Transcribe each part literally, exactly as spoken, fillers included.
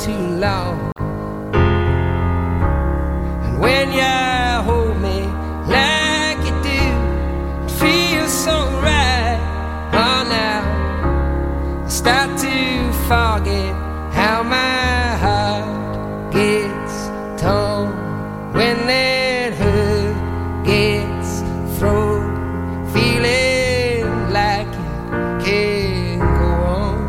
too long. And when you hold me like you do, it feels so right. Oh, now I start to forget how my heart gets torn when that hurt gets thrown, feeling like it can't go on.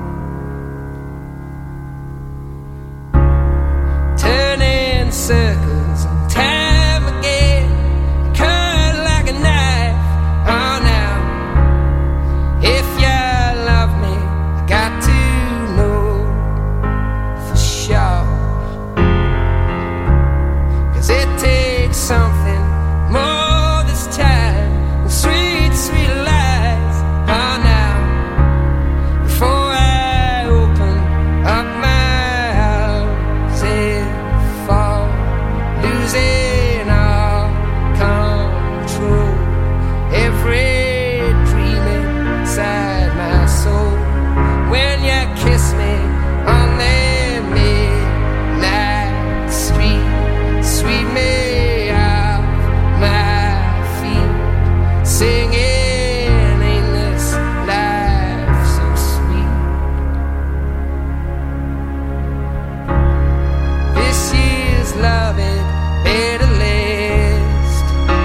Turning circles and time again, cut like a knife. Oh, now if you love me, I got to know for sure, 'cause it takes something more this time than sweet, sweet lies. Oh, now before I open up my arms and fall, losing all control, every dream inside my soul. When you kiss me on that midnight street, sweep me off my feet, singing, ain't this life so sweet? This year's love it better last.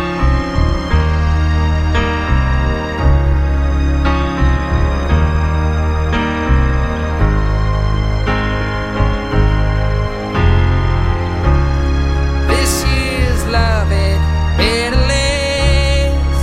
This year's love it better last.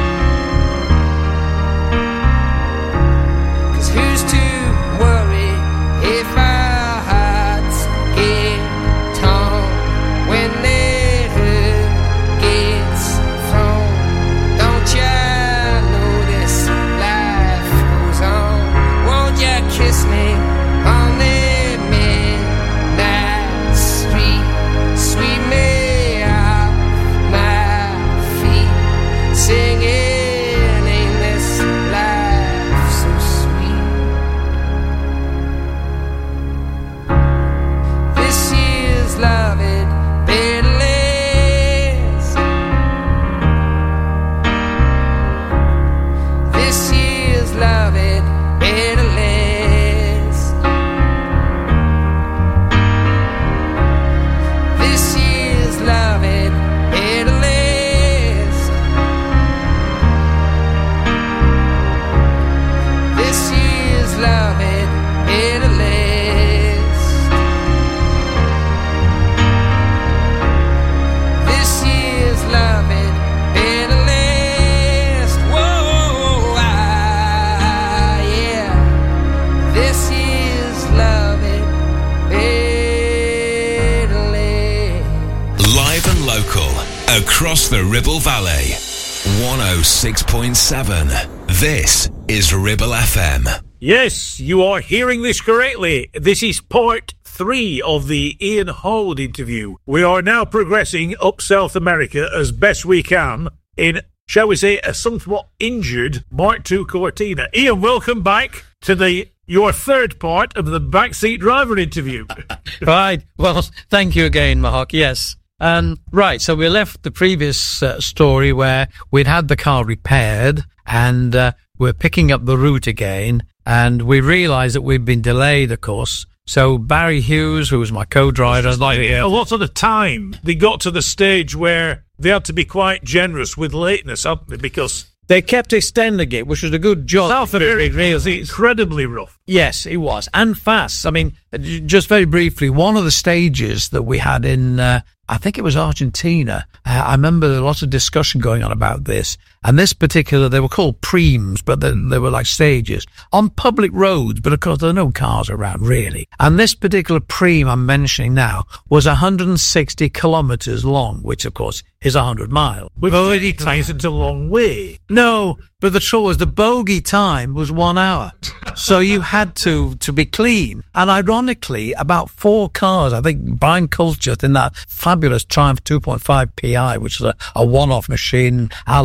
'Cause who's to worry if our hearts get torn when that hurt gets thrown? Don't ya know this life goes on? Won't ya kiss me on that midnight street, sweep me off my feet, singing, ain't this life so sweet? This year's love it better last. This year's love it better last. This year's love it better last. This year's love it better last. This year's love it better last. Whoa, ah, yeah. This year's love it better last. Live and local, across the Ribble Valley. one oh six point seven. This is Ribble F M. Yes, you are hearing this correctly. This is part three of the Ian Hold interview. We are now progressing up South America as best we can in, shall we say, a somewhat injured Mark two Cortina. Ian, welcome back to the your third part of the backseat driver interview. Right. Well, thank you again, Mahok. Yes. Um, right. So we left the previous uh, story where we'd had the car repaired and uh, we're picking up the route again. And we realised that we'd been delayed, of course. So Barry Hughes, who was my co-driver, like a lot of the time, they got to the stage where they had to be quite generous with lateness, hadn't they? Because they kept extending it, which was a good job. South America is incredibly rough. Yes, it was. And fast. I mean, just very briefly, one of the stages that we had in, uh, I think it was Argentina, uh, I remember a lot of discussion going on about this. And this particular, they were called preems, but they, they were like stages on public roads. But of course, there are no cars around really. And this particular preem I'm mentioning now was one hundred sixty kilometers long, which of course is one hundred miles. We've already taken a long way. No, but the trouble was the bogey time was one hour. So you had to, to be clean. And ironically, about four cars, I think Brian Culchett in that fabulous Triumph two point five P I, which is a, a one-off machine, alloy power,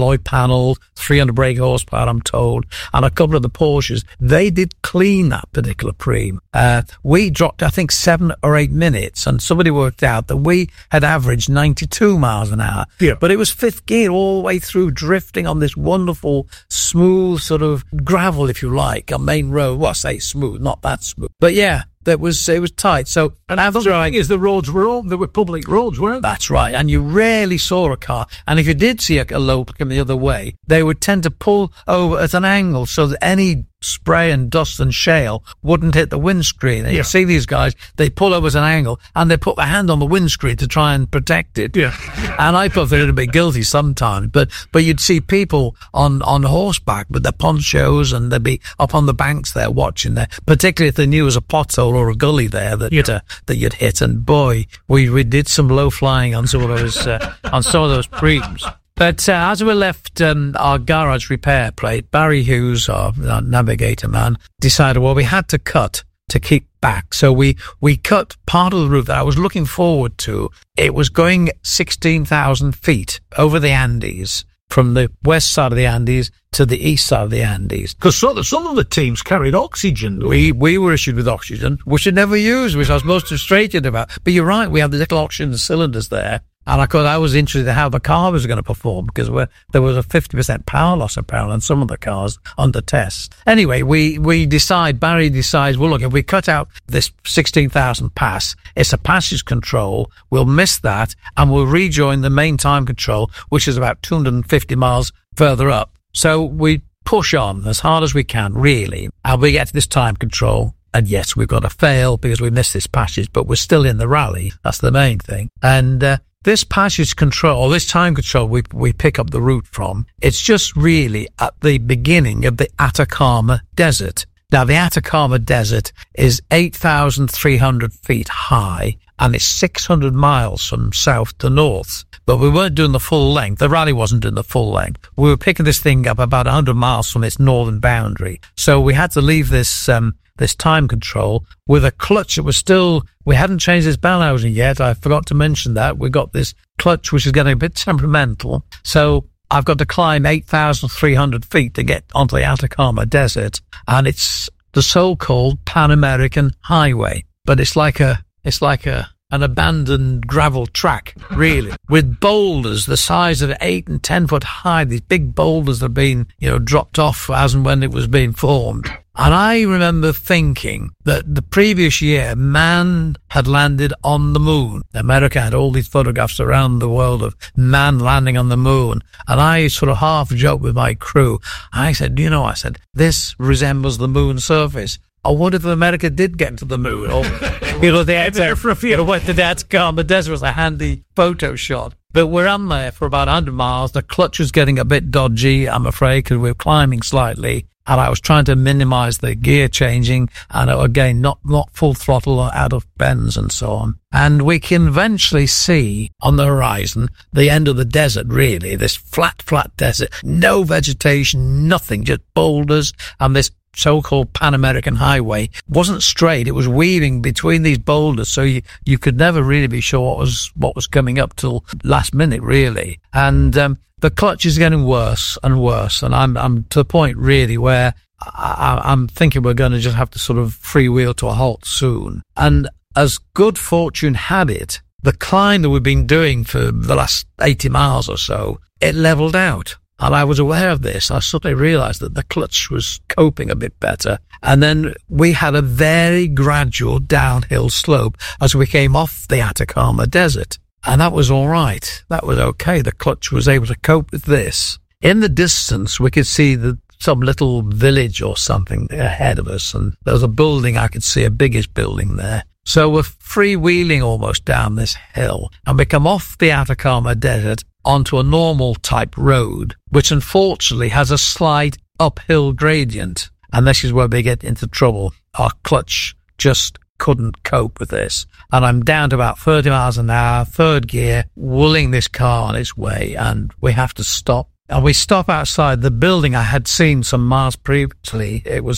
panel, three hundred brake horsepower, I'm told, and a couple of the Porsches. They did clean that particular Prem. Uh, we dropped, I think, seven or eight minutes, and somebody worked out that we had averaged ninety-two miles an hour. Yeah. But it was fifth gear all the way through, drifting on this wonderful, smooth sort of gravel, if you like, a main road. Well, I say smooth, not that smooth. But yeah, that was it was tight. So And after the thing is, the roads were all, they were public roads, weren't they? That's right. And you rarely saw a car. And if you did see a, a local come the other way, they would tend to pull over at an angle so that any spray and dust and shale wouldn't hit the windscreen. And Yeah. you see these guys, they pull over at an angle and they put their hand on the windscreen to try and protect it. Yeah. And I thought they were a bit guilty sometimes, but, but you'd see people on, on horseback with their ponchos and they'd be up on the banks there watching there, particularly if they knew there was a pothole or a gully there that, Yeah. uh, that you'd hit. And boy, we, we did some low flying on some of those, uh, on some of those Prems. But uh, as we left um, our garage repair plate, Barry Hughes, our, our navigator man, decided, well, we had to cut to keep back. So we, we cut part of the route that I was looking forward to. It was going sixteen thousand feet over the Andes, from the west side of the Andes to the east side of the Andes. Because so, some of the teams carried oxygen. We we were issued with oxygen, which we never used, which I was most frustrated about. But you're right, we had the little oxygen cylinders there. And of course, I was interested in how the car was going to perform because we're, there was a fifty percent power loss apparently on some of the cars under test. Anyway, we, we decide, Barry decides, well, look, if we cut out this sixteen thousand pass, it's a passage control. We'll miss that and we'll rejoin the main time control, which is about two hundred fifty miles further up. So we push on as hard as we can, really. And we get to this time control. And yes, we've got to fail because we missed this passage, but we're still in the rally. That's the main thing. And, uh, this passage control, or this time control we, we pick up the route from, it's just really at the beginning of the Atacama Desert. Now, the Atacama Desert is eight thousand three hundred feet high, and it's six hundred miles from south to north. But we weren't doing the full length. The rally wasn't doing the full length. We were picking this thing up about one hundred miles from its northern boundary. So we had to leave this um this time control with a clutch that was still, we hadn't changed this bell housing yet. I forgot to mention that. We got this clutch which is getting a bit temperamental. So I've got to climb eight thousand three hundred feet to get onto the Atacama Desert. And it's the so-called Pan American Highway. But it's like a, it's like a, an abandoned gravel track, really, with boulders the size of eight and ten foot high. These big boulders that have been, you know, dropped off as and when it was being formed. And I remember thinking that the previous year, man had landed on the moon. America had all these photographs around the world of man landing on the moon. And I sort of half joked with my crew. I said, you know, I said, this resembles the moon surface. I wonder if America did get to the moon. Or, you know, they had there for a few. you know, went to the Atacama Desert was a handy photo shot. But we're on there for about one hundred miles. The clutch was getting a bit dodgy, I'm afraid, because we were climbing slightly. And I was trying to minimize the gear changing and again, not, not full throttle or out of bends and so on. And we can eventually see on the horizon the end of the desert, really, this flat, flat desert, no vegetation, nothing, just boulders and this so-called Pan American Highway wasn't straight. It was weaving between these boulders. So you, you could never really be sure what was, what was coming up till last minute, really. And, um, the clutch is getting worse and worse, and I'm I'm to the point really where I, I'm thinking we're going to just have to sort of freewheel to a halt soon. And as good fortune had it, the climb that we've been doing for the last eighty miles or so, it leveled out. And I was aware of this. I suddenly realized that the clutch was coping a bit better. And then we had a very gradual downhill slope as we came off the Atacama Desert. And that was all right. That was okay. The clutch was able to cope with this. In the distance, we could see the, some little village or something ahead of us. And there was a building, I could see a biggish building there. So we're freewheeling almost down this hill. And we come off the Atacama Desert onto a normal type road, which unfortunately has a slight uphill gradient. And this is where we get into trouble. Our clutch just couldn't cope with this. And I'm down to about thirty miles an hour, third gear, wooling this car on its way, and we have to stop. And we stop outside the building I had seen some miles previously. It was a,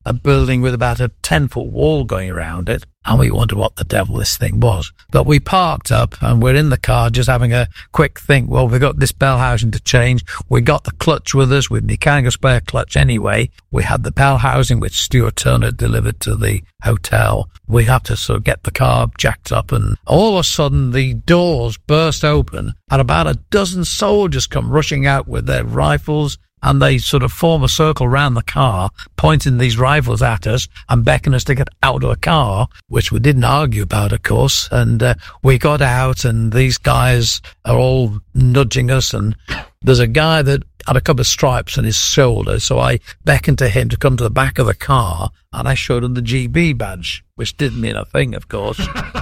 a building with about a ten-foot wall going around it, and we wondered what the devil this thing was. But we parked up, and we're in the car just having a quick think. Well, we've got this bell housing to change. We got the clutch with us, with mechanical spare clutch anyway. We had the bell housing, which Stuart Turner delivered to the hotel. We have to sort of get the car jacked up, and all of a sudden the doors burst open, and about a dozen soldiers come rushing out with their rifles, and they sort of form a circle round the car, pointing these rifles at us and beckon us to get out of the car, which we didn't argue about, of course. And uh, we got out, and these guys are all nudging us, and there's a guy that had a couple of stripes on his shoulder, so I beckoned to him to come to the back of the car, and I showed him the G B badge, which didn't mean a thing, of course.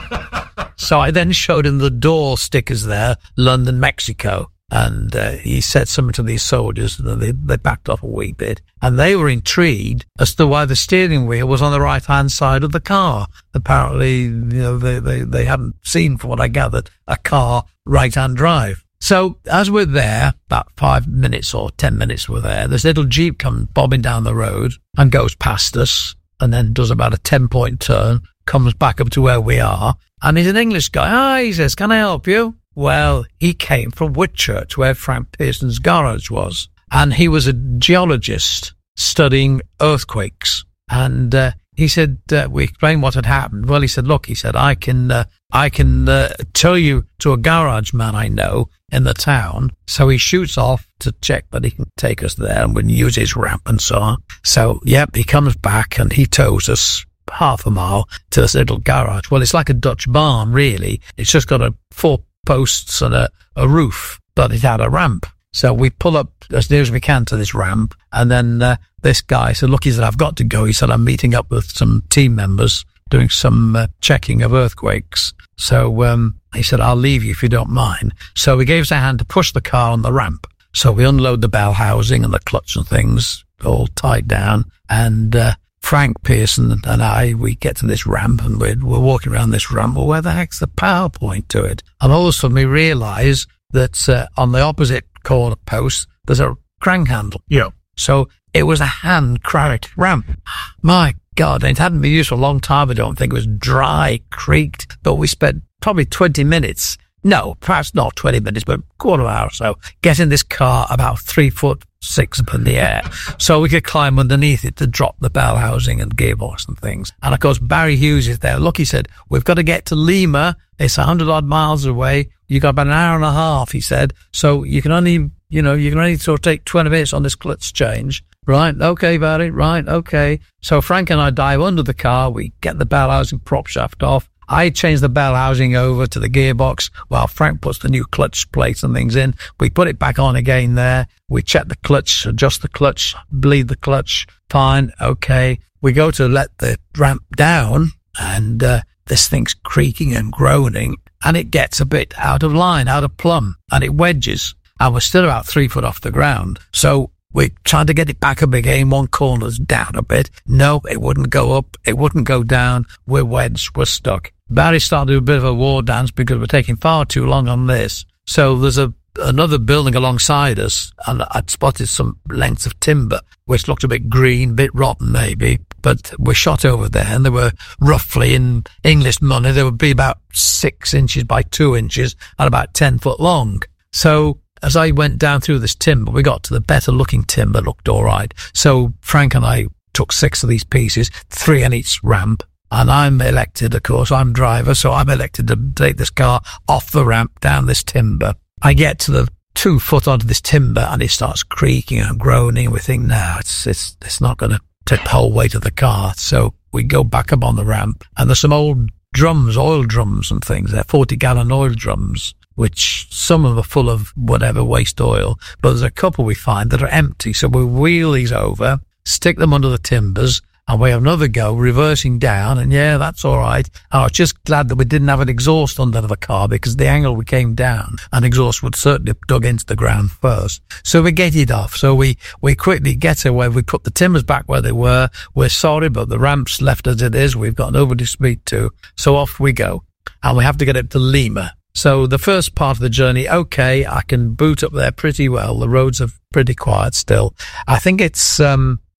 So I then showed him the door stickers there, London, Mexico. And uh, he said something to these soldiers, and they, they backed off a wee bit. And they were intrigued as to why the steering wheel was on the right-hand side of the car. Apparently, you know, they, they, they hadn't seen, from what I gathered, a car right-hand drive. So as we're there, about five minutes or ten minutes we're there, this little Jeep comes bobbing down the road and goes past us, and then does about a ten-point turn, comes back up to where we are. And he's an English guy. Ah, he says, "Can I help you?" Well, he came from Whitchurch, where Frank Pearson's garage was. And he was a geologist studying earthquakes. And uh, he said, uh, we explained what had happened. Well, he said, look, he said, I can uh, I can uh, tell you to a garage man I know in the town. So he shoots off to check that he can take us there, and we can use his ramp and so on. So, yep, he comes back and he tows us half a mile to this little garage. Well, it's like a Dutch barn, really. It's just got a four posts and a, a roof, but it had a ramp. So we pull up as near as we can to this ramp, and then uh, this guy said, look, he said, I've got to go. He said, I'm meeting up with some team members doing some uh, checking of earthquakes. So um, he said, I'll leave you if you don't mind. So he gave us a hand to push the car on the ramp. So we unload the bell housing and the clutch and things, all tied down, and uh, Frank Pearson and I, we get to this ramp, and we're, we're walking around this ramp. Well, where the heck's the power point to it? And all of a sudden we realise that uh, on the opposite corner post, there's a crank handle. Yeah. So it was a hand-cranked ramp. My God, and it hadn't been used for a long time, I don't think. It was dry, creaked, but we spent probably twenty minutes. No, perhaps not twenty minutes, but a quarter of an hour or so, getting this car about three foot six up in the air, so we could climb underneath it to drop the bell housing and gearbox and things. And of course, Barry Hughes is there. Look, he said, we've got to get to Lima. It's a hundred odd miles away. You got about an hour and a half, he said. So you can only, you know, you can only sort of take twenty minutes on this clutch change. Right, okay, Barry, right, okay. So Frank and I dive under the car. We get the bell housing prop shaft off. I change the bell housing over to the gearbox while Frank puts the new clutch plates and things in. We put it back on again there. We check the clutch, adjust the clutch, bleed the clutch. Fine, okay. We go to let the ramp down, and uh, this thing's creaking and groaning, and it gets a bit out of line, out of plumb, and it wedges. And we're still about three foot off the ground. So we tried to get it back up again. One corner's down a bit. No, it wouldn't go up. It wouldn't go down. We're wedged. We're stuck. Barry started to do a bit of a war dance because we're taking far too long on this. So there's a another building alongside us, and I'd spotted some lengths of timber, which looked a bit green, a bit rotten maybe, but we shot over there, and they were roughly, in English money, they would be about six inches by two inches and about ten foot long. So as I went down through this timber, we got to the better looking timber, looked all right. So Frank and I took six of these pieces, three on each ramp. And I'm elected, of course, I'm driver, so I'm elected to take this car off the ramp down this timber. I get to the two foot onto this timber, and it starts creaking and groaning. We think, no, it's, it's, it's not going to take the whole weight of the car. So we go back up on the ramp, and there's some old drums, oil drums and things there, forty gallon oil drums, which some of them are full of whatever waste oil, but there's a couple we find that are empty. So we wheel these over, stick them under the timbers, and we have another go, reversing down, and yeah, that's all right. And I was just glad that we didn't have an exhaust under the car, because the angle we came down, an exhaust would certainly have dug into the ground first. So we get it off. So we, we quickly get to where we put the timbers back where they were. We're sorry, but the ramp's left as it is. We've got nobody to speak to. So off we go. And we have to get up to Lima. So the first part of the journey, okay, I can boot up there pretty well. The roads are pretty quiet still. I think it's, um,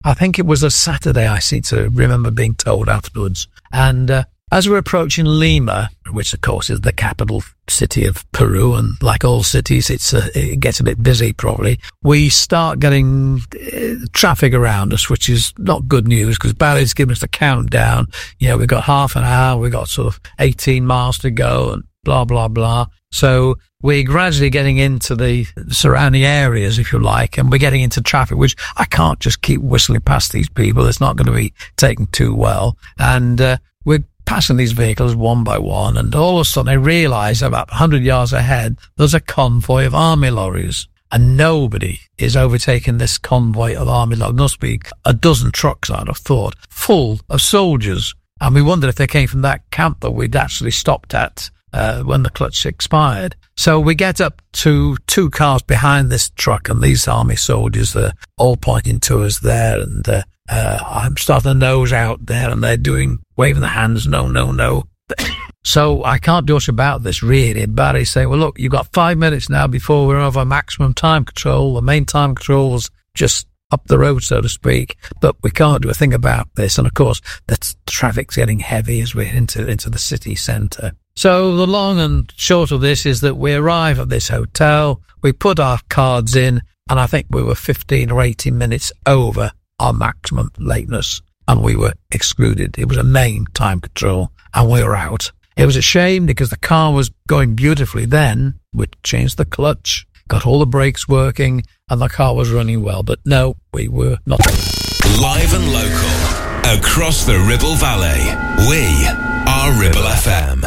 I think it was a Saturday, I seem to remember being told afterwards. And uh, as we're approaching Lima, which of course is the capital city of Peru, and like all cities, it's uh, it gets a bit busy probably, we start getting uh, traffic around us, which is not good news because Barry's given us the countdown. You know, we've got half an hour, we've got sort of eighteen miles to go and blah, blah, blah. So we're gradually getting into the surrounding areas, if you like, and we're getting into traffic, which I can't just keep whistling past these people. It's not going to be taken too well. And uh, we're passing these vehicles one by one, and all of a sudden I realise about one hundred yards ahead, there's a convoy of army lorries. And nobody is overtaking this convoy of army lorries. There must be a dozen trucks, I'd have thought, full of soldiers. And we wondered if they came from that camp that we'd actually stopped at Uh, when the clutch expired. So we get up to two cars behind this truck, and these army soldiers are all pointing to us there, and uh, uh, I'm starting to nose out there, and they're doing, waving their hands, no, no, no. So I can't do much about this, really. Barry saying, well, look, you've got five minutes now before we're over maximum time control. The main time control's just up the road, so to speak, but we can't do a thing about this. And of course, the t- traffic's getting heavy as we're into, into the city centre. So the long and short of this is that we arrive at this hotel, we put our cards in, and I think we were fifteen or eighteen minutes over our maximum lateness, and we were excluded. It was a main time control, and we were out. It was a shame because the car was going beautifully then. We changed the clutch, got all the brakes working, and the car was running well, but no, we were not. Live and local, across the Ribble Valley, we are Ribble F M.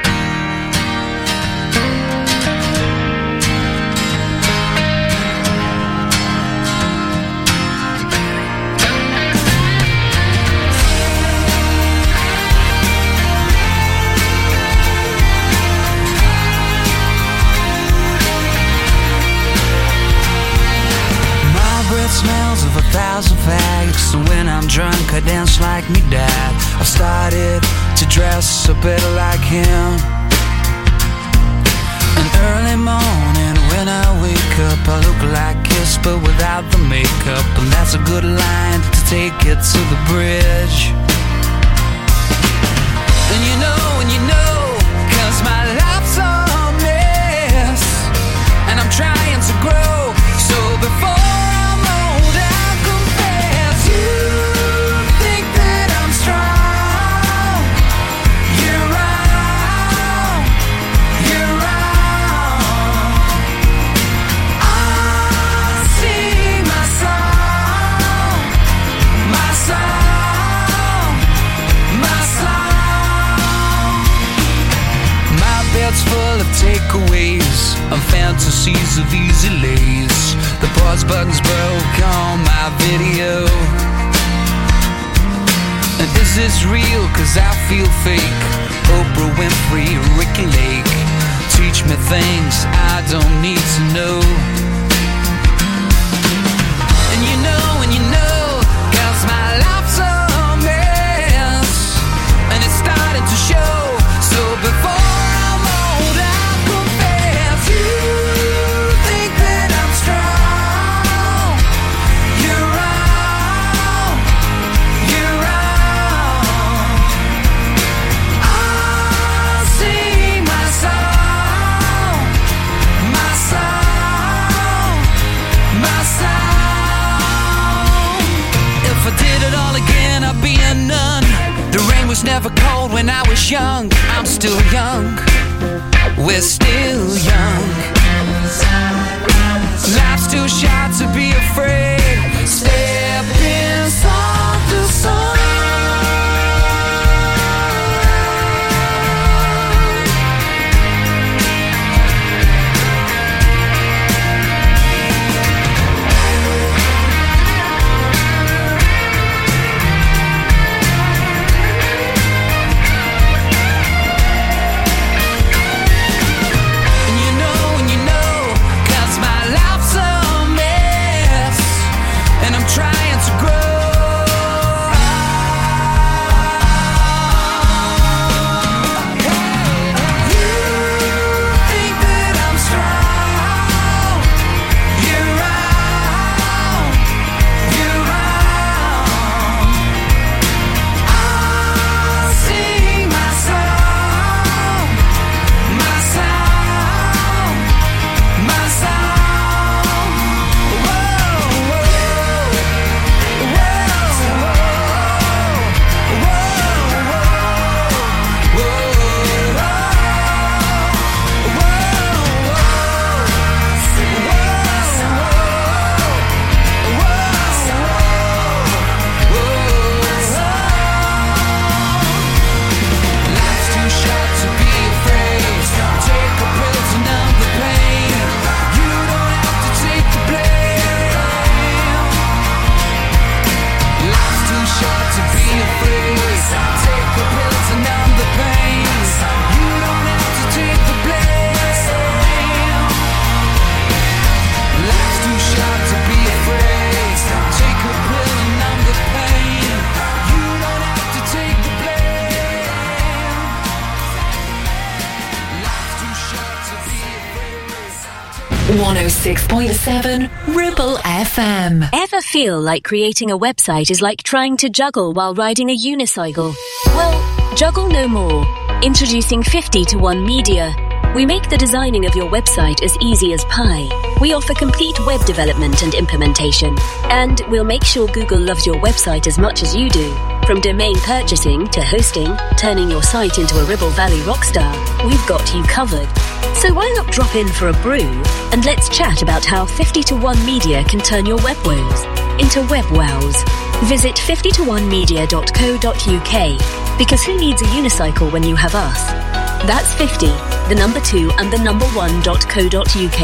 Smells of a thousand fags, and when I'm drunk I dance like me dad. I've started to dress a bit like him. An early morning when I wake up, I look like Kiss but without the makeup, and that's a good line to take it to the bridge. And you know, and you know, cause my life's a mess, and I'm trying to grow, so before full of takeaways and fantasies of easy lays. The pause button's broke on my video. And is this real? Cause I feel fake. Oprah Winfrey, Ricky Lake, teach me things I don't need to know. And you know, and you know, cause my life's a mess, and it's starting to show. So before never cold when I was young. I'm still young. We're still young. Life's too short to be afraid. Step inside the sun. one oh six point seven Ribble F M. Ever feel like creating a website is like trying to juggle while riding a unicycle? Well, juggle no more. Introducing fifty to one Media. We make the designing of your website as easy as pie. We offer complete web development and implementation. And we'll make sure Google loves your website as much as you do. From domain purchasing to hosting, turning your site into a Ribble Valley rockstar, we've got you covered. So why not drop in for a brew and let's chat about how fifty to one Media can turn your web woes into web wows. Visit fifty to one media dot co dot uk, because who needs a unicycle when you have us? That's fifty, the number two and the number one dot co dot uk.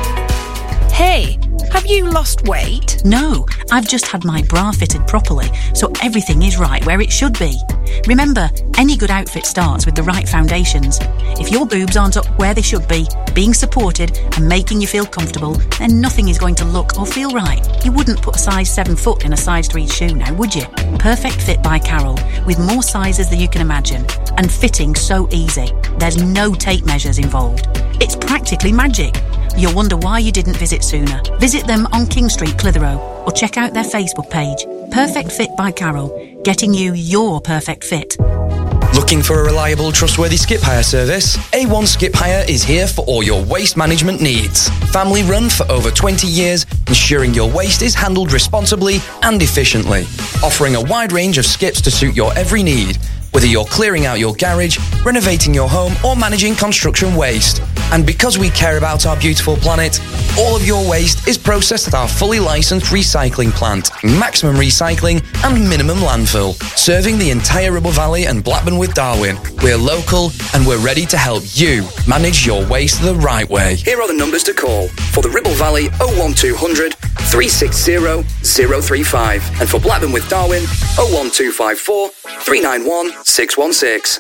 Hey, have you lost weight? No, I've just had my bra fitted properly, so everything is right where it should be. Remember, any good outfit starts with the right foundations. If your boobs aren't up where they should be, being supported and making you feel comfortable, then nothing is going to look or feel right. You wouldn't put a size seven foot in a size three shoe now, would you? Perfect Fit by Carol, with more sizes than you can imagine, and fitting so easy. There's no tape measures involved. It's practically magic. You'll wonder why you didn't visit sooner. Visit them on King Street, Clitheroe, or check out their Facebook page. Perfect Fit by Carol, getting you your perfect fit. Looking for a reliable, trustworthy skip hire service? A one Skip Hire is here for all your waste management needs. Family run for over twenty years, ensuring your waste is handled responsibly and efficiently. Offering a wide range of skips to suit your every need, whether you're clearing out your garage, renovating your home, or managing construction waste. And because we care about our beautiful planet, all of your waste is processed at our fully licensed recycling plant, maximum recycling and minimum landfill, serving the entire Ribble Valley and Blackburn with Darwen. We're local and we're ready to help you manage your waste the right way. Here are the numbers to call. For the Ribble Valley, oh one two hundred, three six zero, zero three five. And for Blackburn with Darwen, oh one two five four, three nine one, six one six.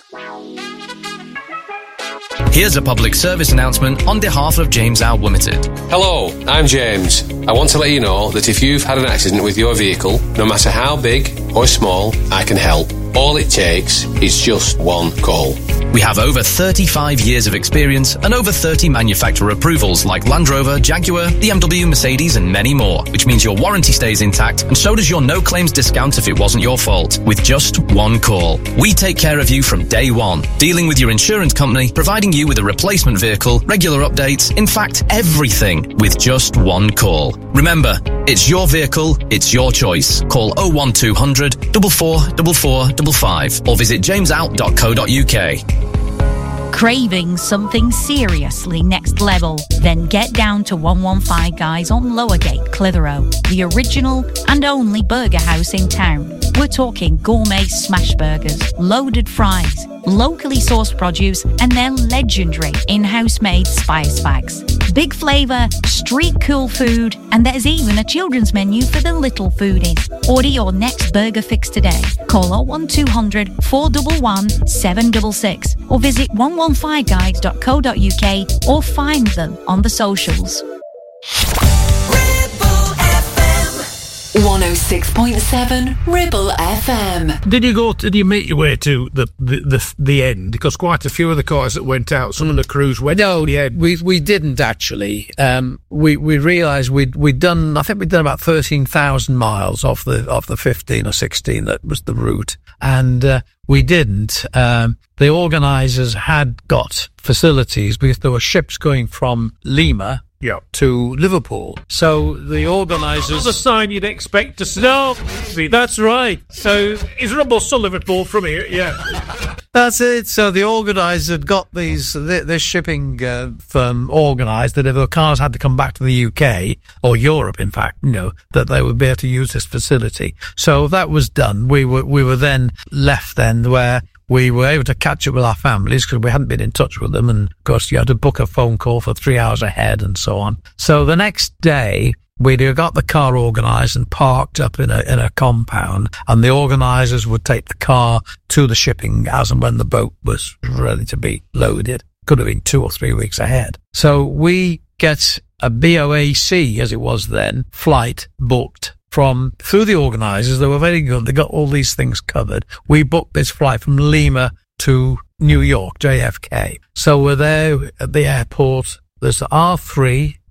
Here's a public service announcement on behalf of James Out Limited. Hello, I'm James. I want to let you know that if you've had an accident with your vehicle, no matter how big or small, I can help. All it takes is just one call. We have over thirty-five years of experience and over thirty manufacturer approvals like Land Rover, Jaguar, B M W, Mercedes and many more, which means your warranty stays intact and so does your no claims discount if it wasn't your fault, with just one call. We take care of you from day one, dealing with your insurance company, providing you with a replacement vehicle, regular updates, in fact everything, with just one call. Remember, it's your vehicle, it's your choice. Call oh one two hundred, four four four four five five or visit james out dot co dot uk. Craving something seriously next level? Then get down to one one five Guys on Lowergate, Clitheroe, the original and only burger house in town. We're talking gourmet smash burgers, loaded fries, locally sourced produce, and their legendary in-house made spice bags. Big flavour, street cool food, and there's even a children's menu for the little foodies. Order your next burger fix today. Call oh one two hundred, four one one, seven six six or visit one one five guys dot co dot uk or find them on the socials. one oh six point seven Ribble F M. Did you go? Did you make your way to the the the, the end? Because quite a few of the cars that went out, some of the crews went. No, yeah, we we didn't actually. Um, we we realised we'd we'd done. I think we'd done about thirteen thousand miles off the off the fifteen or sixteen that was the route, and uh, we didn't. Um, the organisers had got facilities because there were ships going from Lima. Yeah. To Liverpool. So the organisers... That's a sign you'd expect to see. No, that's right. So is Ribble to Liverpool from here? Yeah. That's it. So the organisers had got these this shipping uh, firm organised that if the cars had to come back to the U K, or Europe in fact, you know, that they would be able to use this facility. So that was done. We were, we were then left then where... we were able to catch up with our families because we hadn't been in touch with them. And, of course, you had to book a phone call for three hours ahead and so on. So the next day, we'd got the car organised and parked up in a in a compound, and the organisers would take the car to the shipping as and when the boat was ready to be loaded. Could have been two or three weeks ahead. So we get a B O A C, as it was then, flight booked from, through the organisers. They were very good. They got all these things covered. We booked this flight from Lima to New York, J F K. So we're there at the airport. There's our three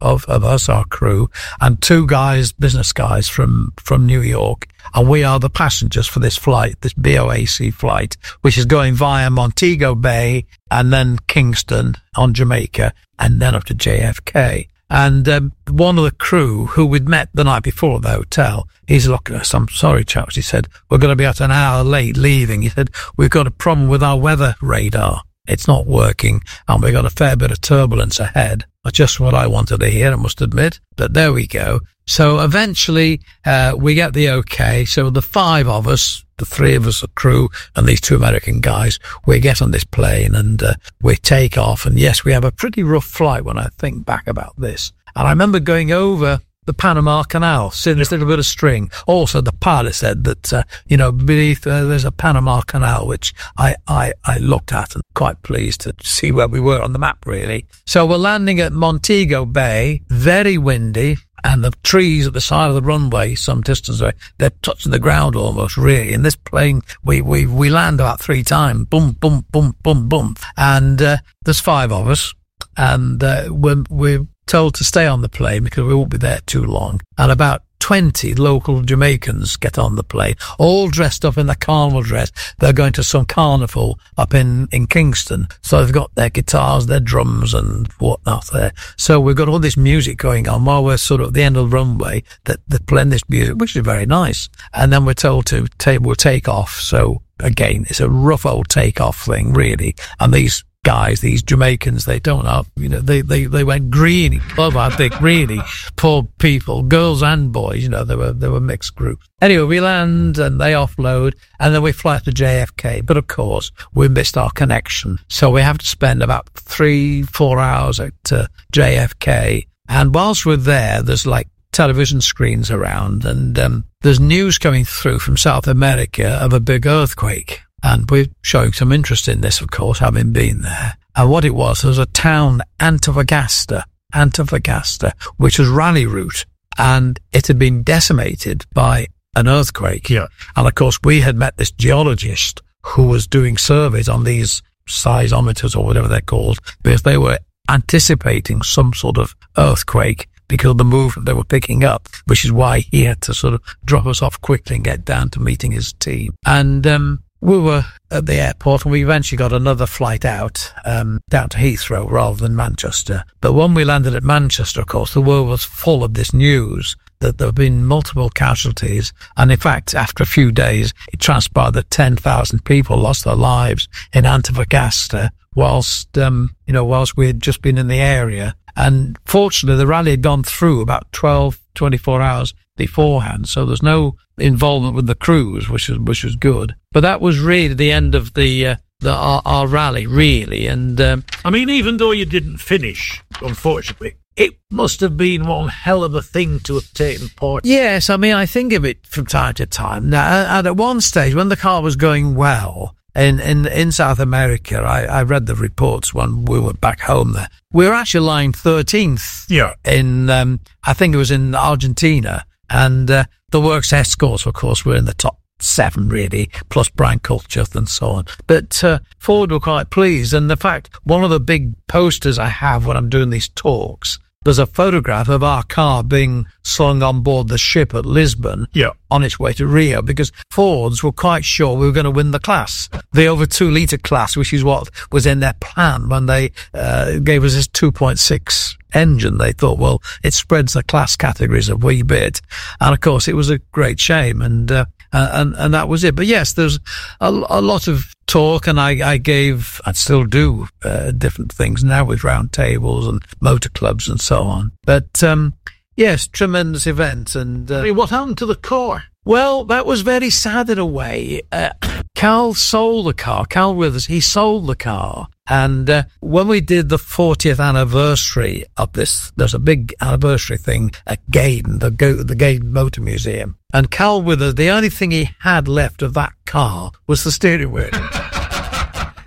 of, of us, our crew, and two guys, business guys from, from New York. And we are the passengers for this flight, this B O A C flight, which is going via Montego Bay and then Kingston on Jamaica and then up to J F K. And um, one of the crew who we'd met the night before at the hotel, he's looking at us. I'm sorry, chaps. He said, we're going to be at an hour late leaving. He said, we've got a problem with our weather radar. It's not working, and we've got a fair bit of turbulence ahead. That's just what I wanted to hear, I must admit. But there we go. So eventually, uh, we get the okay. So the five of us, the three of us, the crew, and these two American guys, we get on this plane and uh, we take off. And yes, we have a pretty rough flight when I think back about this. And I remember going over the Panama Canal, seeing this little bit of string. Also, the pilot said that, uh, you know, beneath uh, there's a Panama Canal, which I, I, I looked at and quite pleased to see where we were on the map, really. So we're landing at Montego Bay, very windy, and the trees at the side of the runway, some distance away, they're touching the ground almost, really. In this plane, we, we, we land about three times, boom, boom, boom, boom, boom. And, uh, there's five of us, and, uh, we're, we're told to stay on the plane because we won't be there too long. And about twenty local Jamaicans get on the plane, all dressed up in the carnival dress. They're going to some carnival up in, in Kingston. So they've got their guitars, their drums and whatnot there. So we've got all this music going on while we're sort of at the end of the runway that they're playing this music, which is very nice. And then we're told to take, we'll take off. So again, it's a rough old takeoff thing, really. And these guys, these Jamaicans, they don't have, you know, they, they, they went greeny. Oh, I think really poor people, girls and boys, you know, they were, they were mixed groups. Anyway, we land and they offload and then we fly to J F K. But of course, we missed our connection. So we have to spend about three, four hours at uh, J F K. And whilst we're there, there's like television screens around and um, there's news coming through from South America of a big earthquake. And we're showing some interest in this, of course, having been there. And what it was, there was a town, Antofagasta, Antofagasta, which was Raleigh route. And it had been decimated by an earthquake. Yeah. And of course, we had met this geologist who was doing surveys on these seismometers or whatever they're called, because they were anticipating some sort of earthquake because of the movement they were picking up, which is why he had to sort of drop us off quickly and get down to meeting his team. And, um, we were at the airport and we eventually got another flight out, um, down to Heathrow rather than Manchester. But when we landed at Manchester, of course, the world was full of this news that there have been multiple casualties. And in fact, after a few days, it transpired that ten thousand people lost their lives in Antofagasta whilst, um, you know, whilst we had just been in the area. And fortunately, the rally had gone through about twelve, twenty-four hours beforehand. So there's no involvement with the crews, which was, which was good. But that was really the end of the, uh, the, our, our rally, really. And, um, I mean, even though you didn't finish, unfortunately, it must have been one hell of a thing to have taken part. Yes, I mean, I think of it from time to time. Now, and at one stage, when the car was going well, in, in, in South America, I, I read the reports when we were back home there. We were actually lying thirteenth. Yeah. In, um, I think it was in Argentina. And, uh, the works escorts, of course, were in the top seven, really, plus Brian Culcheth and so on. But, uh, Ford were quite pleased. And the fact, one of the big posters I have when I'm doing these talks, there's a photograph of our car being slung on board the ship at Lisbon, yeah, on its way to Rio, because Fords were quite sure we were going to win the class, the over two litre class, which is what was in their plan when they uh, gave us this two point six engine. They thought, well, it spreads the class categories a wee bit. And of course, it was a great shame. And, uh, and, and that was it. But yes, there's a, a lot of talk, and I, I gave, I still do, uh, different things now with round tables and motor clubs and so on. But, um, yes, tremendous event. And, uh, what happened to the car? Well, that was very sad in a way. Uh, Cal sold the car. Cal Withers, he sold the car. And uh, when we did the fortieth anniversary of this, there's a big anniversary thing at Gaydon, the, Go- the Gaydon Motor Museum. And Cal Withers, the only thing he had left of that car was the steering wheel.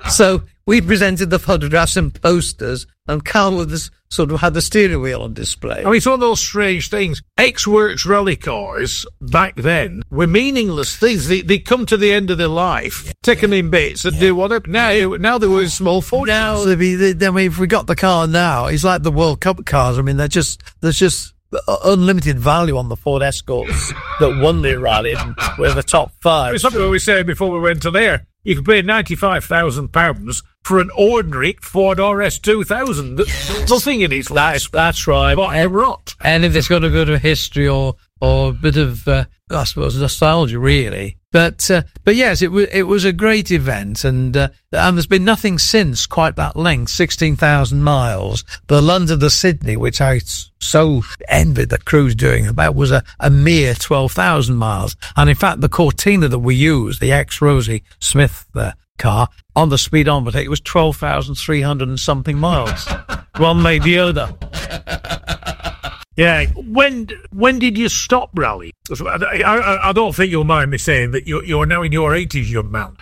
So we presented the photographs and posters, and Carl with this, sort of had the steering wheel on display. I mean, it's one of those strange things. X-Works rally cars, back then, were meaningless things. They, they come to the end of their life, taken in bits, and yeah. do whatever. Now, now they were in small fortunes. Now, they be, they, I mean, if we got the car now, it's like the World Cup cars. I mean, they're just, there's just unlimited value on the Ford Escorts that won the rally and were the top five. It's something we were saying before we went to there. You could pay ninety-five thousand pounds for an ordinary Ford R S two thousand. Nothing in its life. That's right. But a rot. And if it's got a bit of history or, or a bit of, uh, I suppose, nostalgia, really. But, uh, but yes, it was, it was a great event, and, uh, and there's been nothing since quite that length, sixteen thousand miles. The London to Sydney, which I so envied the crew's doing about, was a, a mere twelve thousand miles. And in fact, the Cortina that we used, the ex-Rosie Smith, uh, car, on the speedometer, it was twelve thousand three hundred and something miles. One made the other. Yeah. When when did you stop rally? I, I, I don't think you'll mind me saying that you're, you're now in your eighties, young man.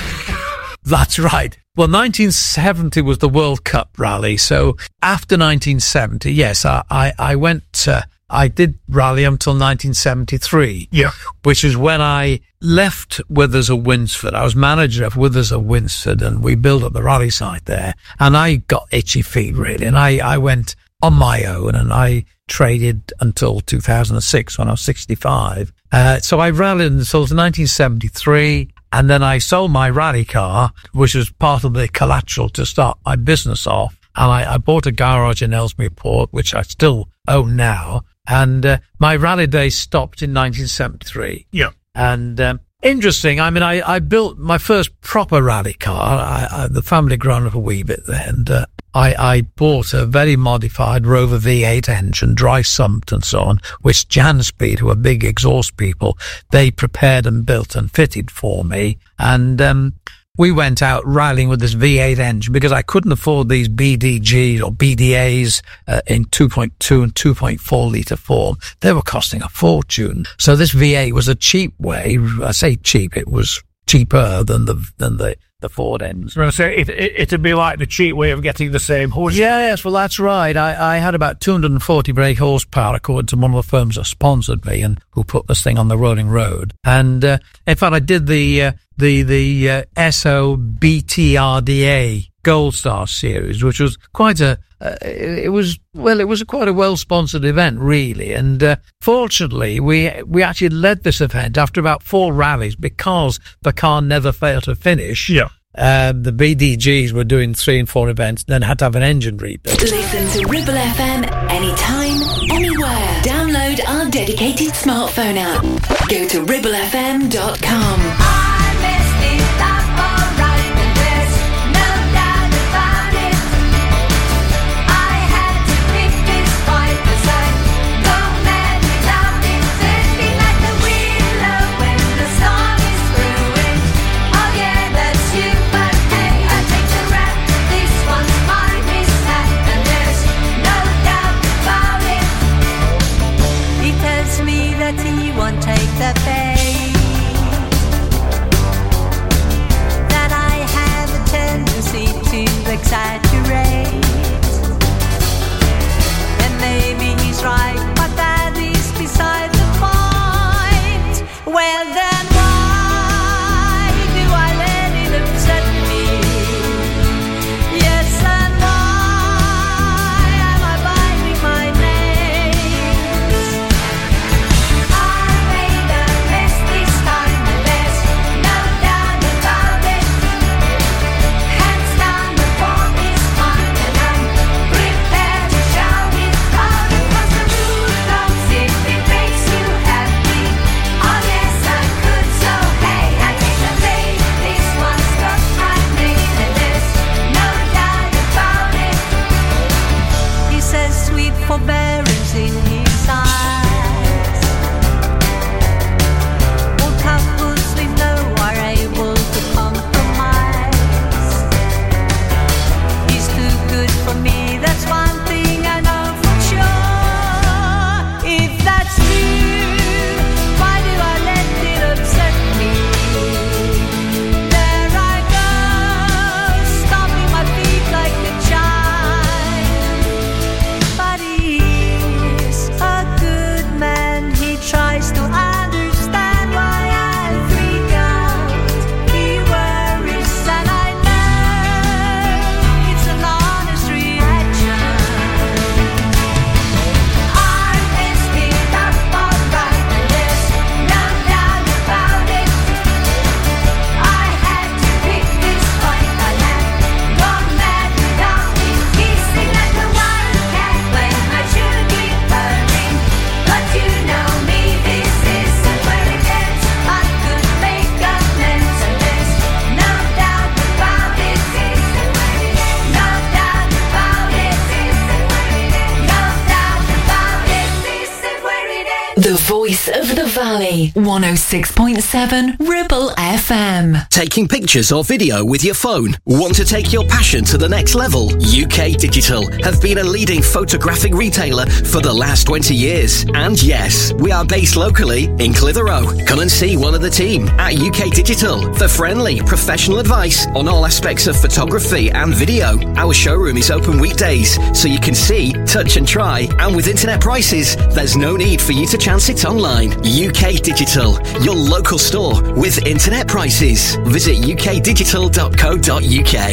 That's right. Well, nineteen seventy was the World Cup rally. So after nineteen seventy, yes, I, I, I went, uh, I did rally until nineteen seventy-three. Yeah. Which is when I left Withers of Winsford. I was manager of Withers of Winsford, and we built up the rally site there. And I got itchy feet, really. And I, I went on my own, and I traded until two thousand six when I was sixty-five. Uh, so I rallied until nineteen seventy-three, and then I sold my rally car, which was part of the collateral to start my business off. And I, I bought a garage in Ellesmere Port, which I still own now. And uh, my rally days stopped in nineteen seventy-three. Yeah. And um, interesting, I mean, I, I built my first proper rally car. I, I, the family grown up a wee bit there, and uh, I, I bought a very modified Rover V eight engine, dry sumped and so on, which Janspeed, who are big exhaust people, they prepared and built and fitted for me. And um we went out rallying with this V eight engine because I couldn't afford these B D Gs or B D As uh, in two point two and two point four litre form. They were costing a fortune. So this V eight was a cheap way. I say cheap, it was cheaper than the than the the Ford engines. I was going to say, it, it, it'd be like the cheap way of getting the same horse. Yeah, yes, well, that's right. I, I had about two hundred forty brake horsepower, according to one of the firms that sponsored me and who put this thing on the rolling road. And, uh, in fact, I did the, uh, the, the, uh, S O B T R D A Gold Star series, which was quite a, uh, it, it was, well, it was a quite a well-sponsored event, really. And, uh, fortunately, we, we actually led this event after about four rallies because the car never failed to finish. Yeah. Um, the B D Gs were doing three and four events, then had to have an engine rebuilt. Listen to Ribble F M anytime, anywhere. Download our dedicated smartphone app. Go to ribble f m dot com. He tells me that he won't take the bait. Valley, one oh six point seven Ribble F M. Taking pictures or video with your phone? Want to take your passion to the next level? U K Digital have been a leading photographic retailer for the last twenty years. And yes, we are based locally in Clitheroe. Come and see one of the team at U K Digital for friendly, professional advice on all aspects of photography and video. Our showroom is open weekdays, so you can see, touch and try. And with internet prices, there's no need for you to chance it online. U K Digital, your local store with internet prices. Visit u k digital dot co dot u k.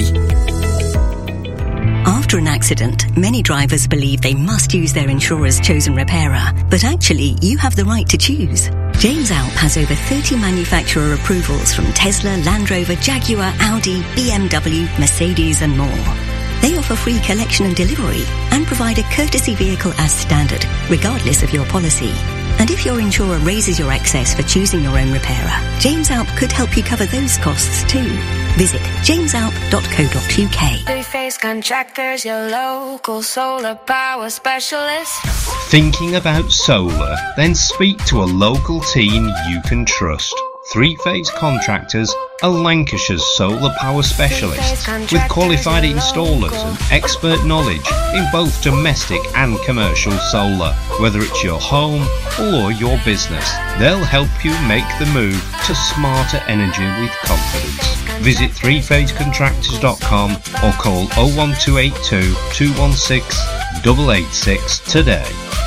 After an accident, many drivers believe they must use their insurer's chosen repairer, but actually you have the right to choose. James Alp has over thirty manufacturer approvals from Tesla, Land Rover, Jaguar, Audi, B M W, Mercedes and more. They offer free collection and delivery and provide a courtesy vehicle as standard, regardless of your policy. And if your insurer raises your excess for choosing your own repairer, James Alp could help you cover those costs too. Visit james alp dot co dot u k. Three-Phase Contractors, your local solar power specialist. Thinking about solar? Then speak to a local team you can trust. Three-Phase Contractors are Lancashire's solar power specialists with qualified installers and expert knowledge in both domestic and commercial solar. Whether it's your home or your business, they'll help you make the move to smarter energy with confidence. Visit three phase contractors dot com or call oh one two eight two, two one six, eight eight six today.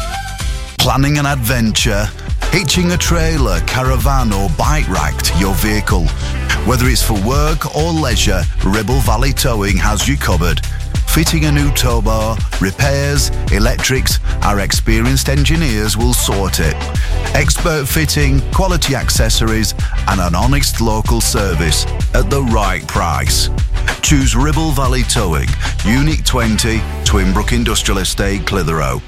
Planning an adventure? Hitching a trailer, caravan or bike rack to your vehicle. Whether it's for work or leisure, Ribble Valley Towing has you covered. Fitting a new tow bar, repairs, electrics, our experienced engineers will sort it. Expert fitting, quality accessories and an honest local service at the right price. Choose Ribble Valley Towing, Unit twenty, Twinbrook Industrial Estate, Clitheroe.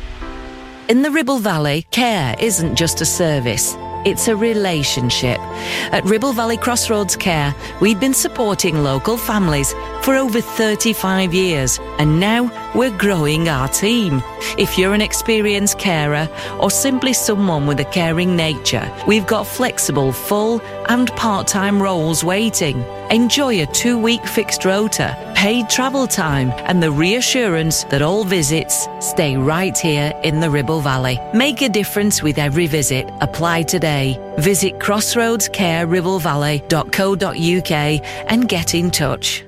In the Ribble Valley, care isn't just a service, it's a relationship. At Ribble Valley Crossroads Care, we've been supporting local families for over thirty-five years, and now we're growing our team. If you're an experienced carer or simply someone with a caring nature, we've got flexible full and part-time roles waiting. Enjoy a two-week fixed rota, paid travel time, and the reassurance that all visits stay right here in the Ribble Valley. Make a difference with every visit. Apply today. Visit crossroads care ribble valley dot co dot u k and get in touch.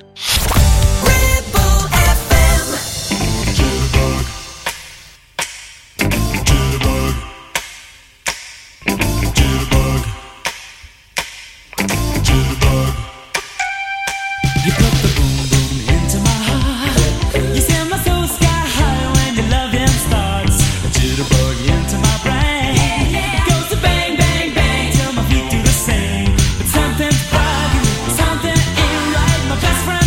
Something ain't right, my best friend.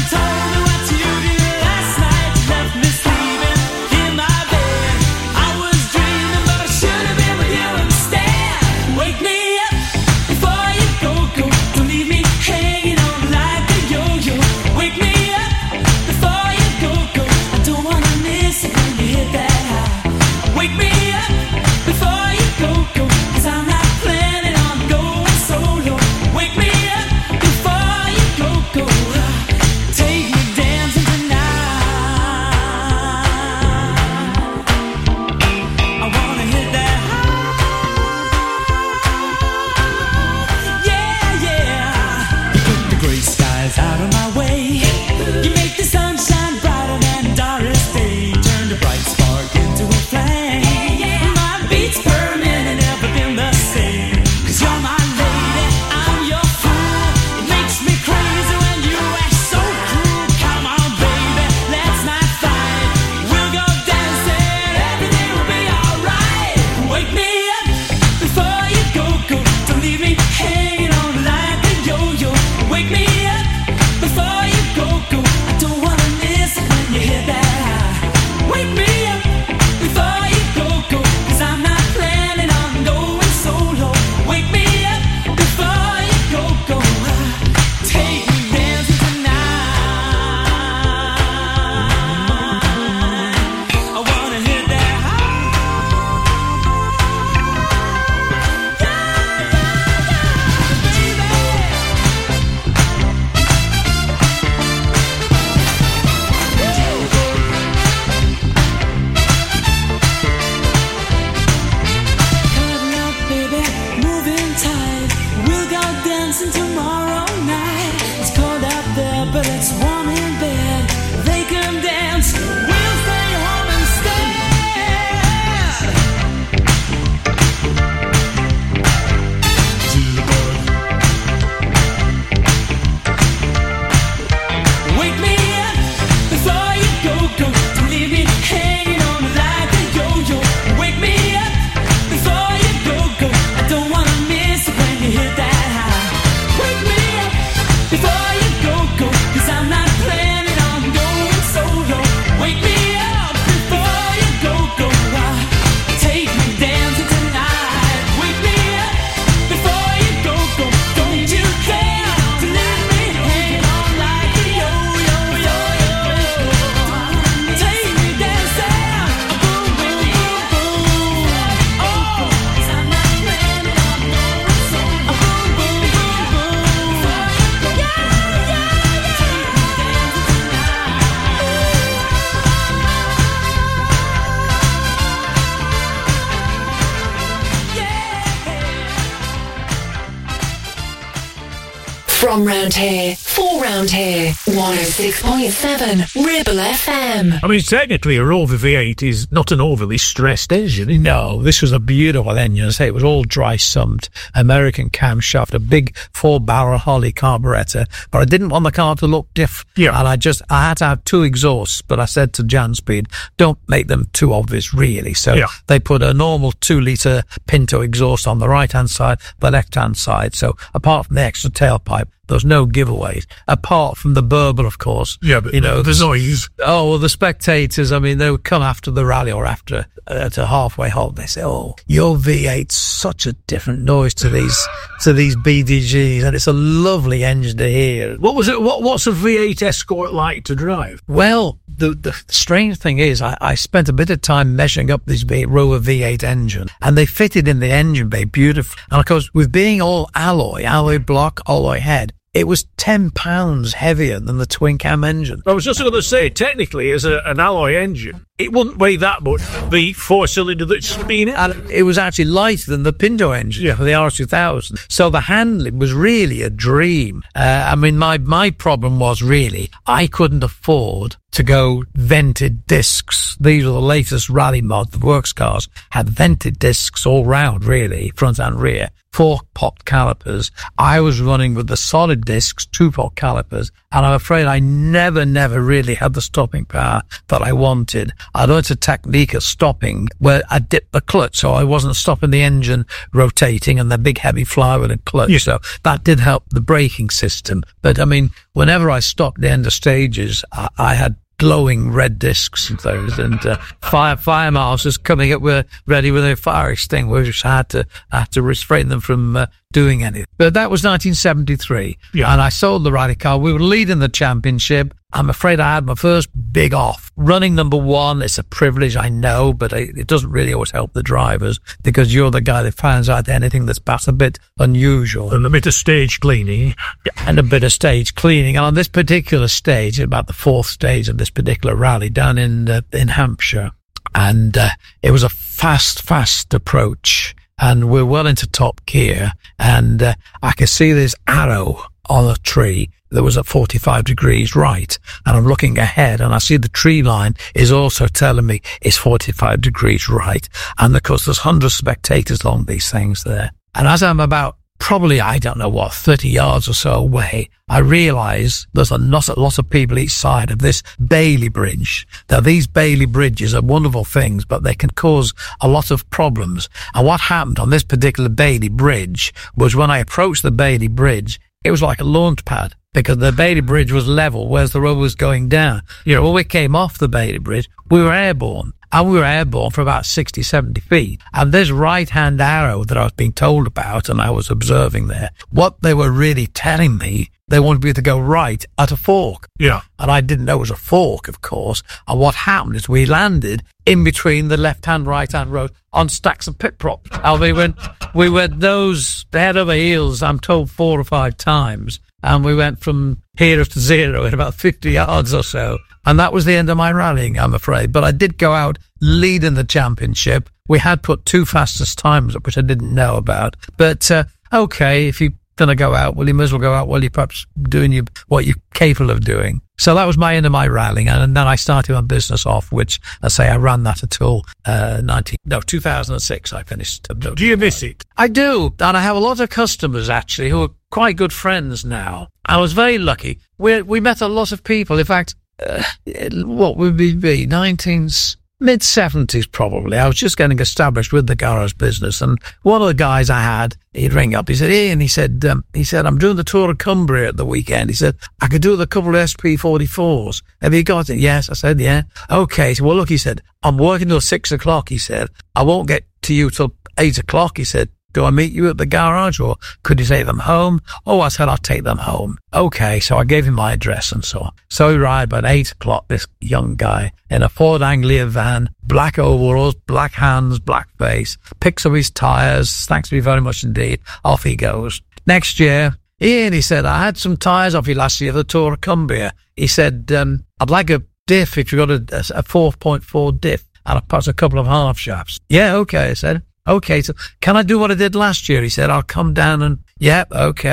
From round here, for round here, one oh six point seven Ribble F M. I mean, technically, a Rover V eight is not an overly stressed engine. No, this was a beautiful engine. I say it was all dry-sumped, American camshaft, a big four-barrel Holley carburettor. But I didn't want the car to look diff. Yeah. And I just, I had to have two exhausts, but I said to Janspeed, don't make them too obvious, really. So yeah. they put a normal two-litre Pinto exhaust on the right-hand side, the left-hand side. So apart from the extra tailpipe, there was no giveaways, apart from the burble, of course. Yeah, but you know, the noise. Oh, well, the spectators, I mean, they would come after the rally or after uh, at a halfway halt. They say, oh, your V eight's such a different noise to these to these B D Gs, and it's a lovely engine to hear. What was it? What, what's a V eight Escort like to drive? Well, the the strange thing is, I, I spent a bit of time measuring up this v, Rover V eight engine, and they fitted in the engine bay beautifully. And of course, with being all alloy, alloy block, alloy head, it was ten pounds heavier than the twin cam engine. I was just going to say, technically, as a, an alloy engine, it wouldn't weigh that much, the four-cylinder that's spinning it. And it was actually lighter than the Pinto engine yeah. for the R two thousand. So the handling was really a dream. Uh, I mean, my, my problem was really, I couldn't afford to go vented discs. These are the latest rally mod. The works cars had vented discs all round, really, front and rear. Four-pot calipers. I was running with the solid discs, two-pot calipers, and I'm afraid I never, never really had the stopping power that I wanted. I learned a technique of stopping where I dipped the clutch, so I wasn't stopping the engine rotating and the big heavy flywheel and clutch. Yeah. So that did help the braking system. But I mean, whenever I stopped the end of stages, I, I had glowing red discs and those, and uh, fire fire marshals coming up with ready with their fire extinguishers. I had to I had to restrain them from uh, doing anything. But that was nineteen seventy-three, yeah. and I sold the rally car. We were leading the championship. I'm afraid I had my first big off. Running number one, it's a privilege, I know, but it doesn't really always help the drivers because you're the guy that finds out anything that's perhaps a bit unusual. And a bit of stage cleaning. Yeah, and a bit of stage cleaning. And on this particular stage, about the fourth stage of this particular rally down in uh, in Hampshire, and uh, it was a fast, fast approach. And we're well into top gear, and uh, I could see this arrow on a tree that was at forty-five degrees right, and I'm looking ahead and I see the tree line is also telling me it's forty-five degrees right, and of course there's hundreds of spectators along these things there. And as I'm about probably, I don't know what, thirty yards or so away, I realise there's a lot, a lot of people each side of this Bailey Bridge. Now, these Bailey Bridges are wonderful things, but they can cause a lot of problems. And what happened on this particular Bailey Bridge was when I approached the Bailey Bridge, it was like a launch pad because the Bailey Bridge was level, whereas the road was going down. You know, when we came off the Bailey Bridge, we were airborne. And we were airborne for about sixty, seventy feet. And this right-hand arrow that I was being told about and I was observing there, what they were really telling me, they wanted me to go right at a fork. Yeah. And I didn't know it was a fork, of course. And what happened is we landed in between the left-hand, right-hand road on stacks of pit props. And we went, we went those head over heels, I'm told, four or five times. And we went from here to zero in about fifty yards or so. And that was the end of my rallying, I'm afraid. But I did go out leading the championship. We had put two fastest times up, which I didn't know about. But, uh, okay, if you're going to go out, well, you might as well go out while you're perhaps doing your, what you're capable of doing. So that was my end of my rallying. And then I started my business off, which I say I ran that until uh, nineteen, no, two thousand six I finished. Do you miss it? I do. And I have a lot of customers, actually, who are quite good friends now. I was very lucky. We we met a lot of people. In fact, Uh, what would we be? nineteen, mid seventies probably. I was just getting established with the garage business, and one of the guys I had, he'd ring up. He said, "Ian," he said, um, he said, "I'm doing the Tour of Cumbria at the weekend." He said, "I could do the couple of S P forty-fours. Have you got it?" "Yes." I said, "Yeah." "Okay." He said, "Well, look," he said, "I'm working till six o'clock." He said, "I won't get to you till eight o'clock." He said, "Do I meet you at the garage or could you take them home?" "Oh," I said, "I'll take them home." Okay, so I gave him my address and so on. So he arrived at eight o'clock, this young guy, in a Ford Anglia van, black overalls, black hands, black face, picks up his tyres, thanks me very much indeed, off he goes. Next year, Ian, he said, "I had some tyres off you last year, the Tour of Cumbria." He said, um, "I'd like a diff if you've got a, a four point four diff and perhaps a couple of half shafts." "Yeah, okay," I said. "Okay, so can I do what I did last year?" He said, "I'll come down and," "Yeah, okay."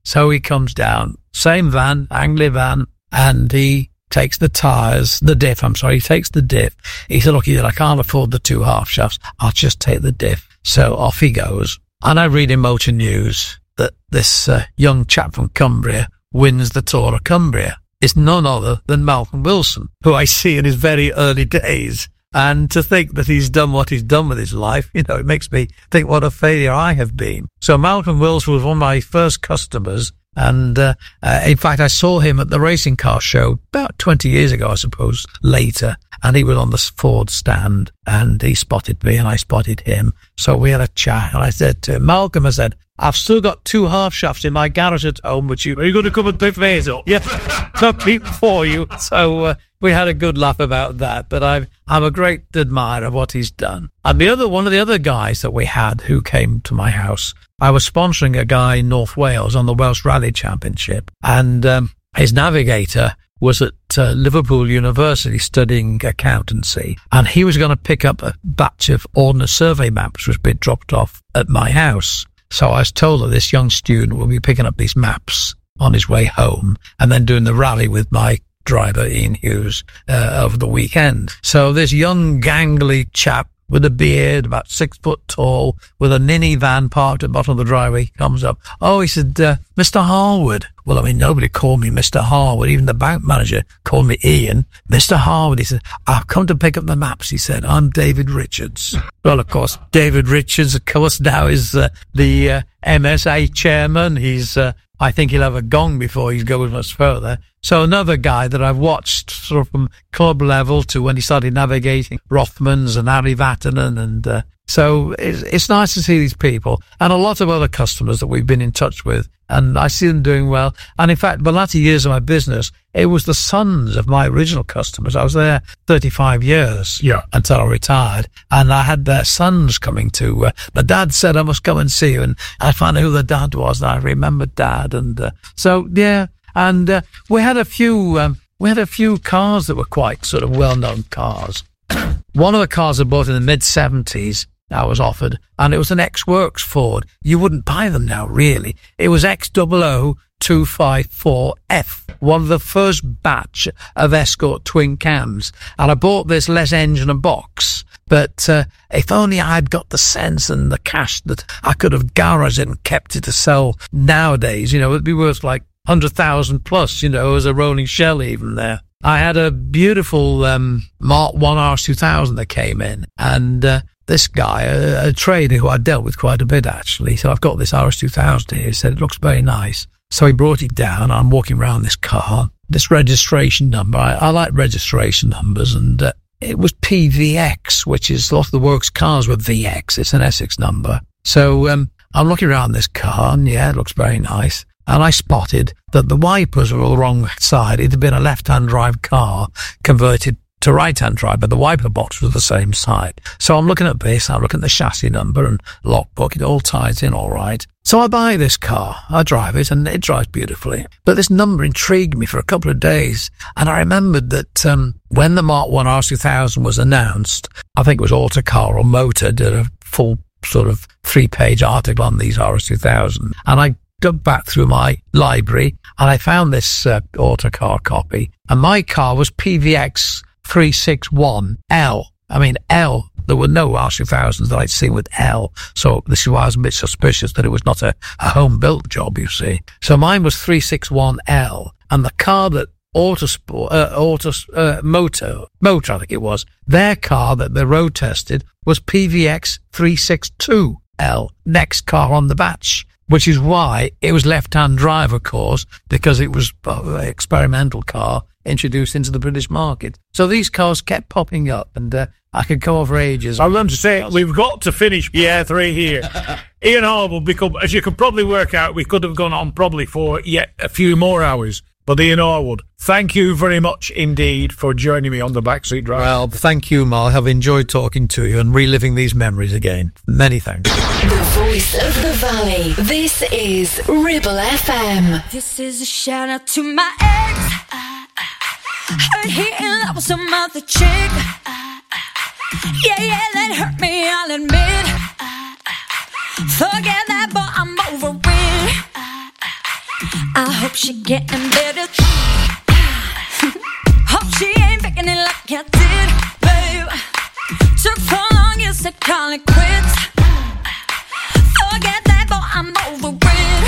So he comes down, same van, Angley van, and he takes the tyres, the diff, I'm sorry, he takes the diff. He said, look, he said, I can't afford the two half shafts. I'll just take the diff. So off he goes. And I read in Motor News that this uh, young chap from Cumbria wins the Tour of Cumbria. It's none other than Malcolm Wilson, who I see in his very early days. And to think that he's done what he's done with his life, you know, it makes me think what a failure I have been. So Malcolm Wilson was one of my first customers. And, uh, uh, in fact, I saw him at the racing car show about twenty years ago, I suppose, later. And he was on the Ford stand and he spotted me and I spotted him. So we had a chat and I said to him, Malcolm, I said, I've still got two half shafts in my garage at home, but you, are you going to come and pick these up? Yeah, not for you. So, uh, we had a good laugh about that, but I've, I'm a great admirer of what he's done. And the other, one of the other guys that we had who came to my house, I was sponsoring a guy in North Wales on the Welsh Rally Championship, and um, his navigator was at uh, Liverpool University studying accountancy, and he was going to pick up a batch of Ordnance Survey maps which had been dropped off at my house. So I was told that this young student will be picking up these maps on his way home and then doing the rally with my driver, Ian Hughes, uh, over the weekend. So this young, gangly chap with a beard, about six foot tall, with a ninny van parked at the bottom of the driveway, comes up. Oh, he said, uh, Mister Harwood. Well, I mean, nobody called me Mister Harwood. Even the bank manager called me Ian. Mister Harwood, he said, I've come to pick up the maps. He said, I'm David Richards. Well, of course, David Richards, of course, now is uh, the uh, M S A chairman. He's, uh, I think he'll have a gong before he goes much further. So another guy that I've watched sort of from club level to when he started navigating Rothmans and Harry Vatanen. And uh, so it's, it's nice to see these people and a lot of other customers that we've been in touch with. And I see them doing well. And in fact, the latter years of my business, it was the sons of my original customers. I was there thirty-five years yeah. until I retired. And I had their sons coming to, uh, the dad said, I must come and see you. And I found out who the dad was. And I remembered dad. And uh, so, yeah. And uh, we had a few, um, we had a few cars that were quite sort of well-known cars. One of the cars I bought in the mid seventies, I was offered, and it was an X-Works Ford. You wouldn't buy them now, really. It was X zero zero two five four F, one of the first batch of Escort twin cams. And I bought this less engine and box. But uh, if only I'd got the sense and the cash that I could have garaged it and kept it to sell nowadays, you know, it'd be worth like one hundred thousand plus, you know, as a rolling shell even there. I had a beautiful um, Mark one R S two thousand that came in, and uh, this guy, a, a trader who I dealt with quite a bit actually, so I've got this R S two thousand here. He said, it looks very nice. So he brought it down. I'm walking around this car, this registration number. I, I like registration numbers, and uh, it was P V X, which is a lot of the works cars were V X. It's an Essex number. So um, I'm looking around this car, and yeah, it looks very nice. And I spotted that the wipers were all the wrong side. It had been a left-hand drive car converted to right-hand drive, but the wiper box was the same side. So I'm looking at this, I'm looking at the chassis number and logbook. It all ties in all right. So I buy this car, I drive it, and it drives beautifully. But this number intrigued me for a couple of days. And I remembered that um, when the Mark one R S two thousand was announced, I think it was Autocar or Motor did a full sort of three-page article on these R S two thousand. And I dug back through my library and I found this uh, Autocar copy, and my car was P V X three six one L. I mean, L. There were no R S two thousands that I'd seen with L, so this is why I was a bit suspicious that it was not a, a home-built job, you see. So mine was three six one L, and the car that Autosport, uh, Auto, uh, Motor, Motor, I think it was, their car that they road tested was P V X three six two L, next car on the batch. Which is why it was left-hand drive, of course, because it was an experimental car introduced into the British market. So these cars kept popping up, and uh, I could go over ages. I learned to say, we've got to finish P R three here. Ian Hall will become, as you can probably work out, we could have gone on probably for yet a few more hours. But Ian Harwood, thank you very much indeed for joining me on the Backseat Drive. Well, thank you, Mark. I've enjoyed talking to you and reliving these memories again. Many thanks. The voice of the valley. This is Ribble F M. This is a shout out to my ex. Heard he in love with some other chick. Yeah, yeah, that hurt me, I'll admit. Forget that, but I'm over it. I hope she getting better. Hope she ain't faking it like I did, babe. Took so long, you said call it quits. Forget that, boy, I'm over it.